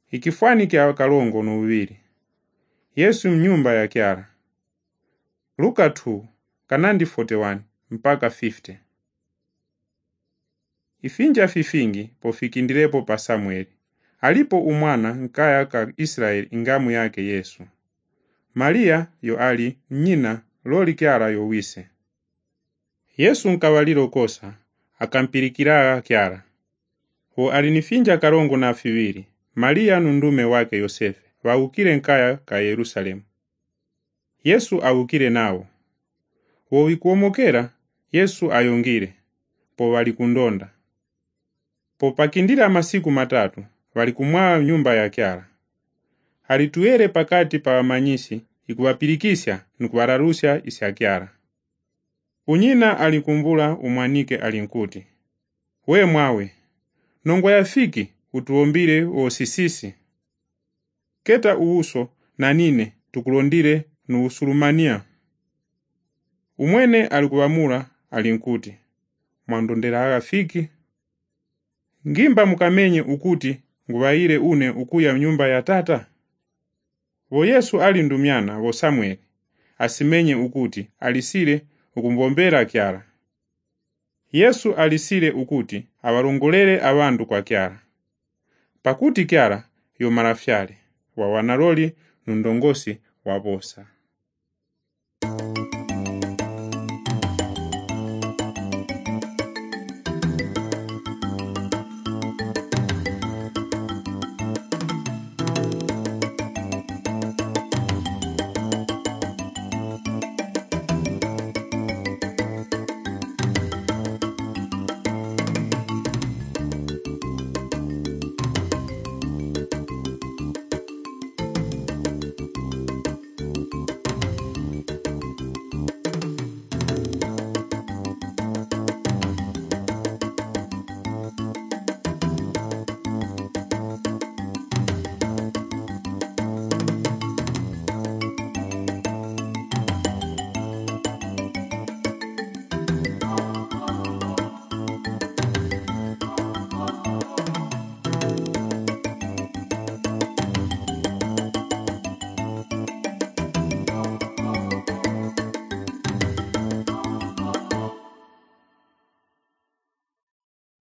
Ikifwani kya kalongo nuwiri. Yesu mnyumba ya kyala. Luka 2 kanandi 41 mpaka 50. Ifinja fifingi pofikindirepo pa Samueli. Alipo umwana nkaya ka Israeli ingamu yake Yesu. Maria yo ali nyina loli kyala yo wise. Yesu nkawaliro kosa akampirikira kyala. Ho alinifinja kalongo na fiwiri. Maria nundume wake Yosefe waukire nkaya ka Yerusalemu. Yesu awukire nawo. Wo wikuomokera Yesu ayongire po walikundonda. Po pakindira masiku matatu walikumwa nyumba ya kyala. Halituere pakati pa wamanyisi ikuwapirikisya nukuwararusya isya kyala. Unyina alikumbula umwanike alinkuti, we mwawe, nongo yafiki utuombire osisisi. Keta uhuso na nine tukulondire nuusulumania. Umwene alikuwamula alinkuti, mwandondera agafiki. Ngimba mukamenye ukuti nguwaire une ukuya nyumba ya tata. Wo Yesu alindumyana wo Samueli asimenye ukuti alisire ukumbombera kyala. Yesu alisire ukuti awarongolere abandu kwa kyala. Pakuti kyala yo marafyale wa wanaloli nundongosi wa bosa.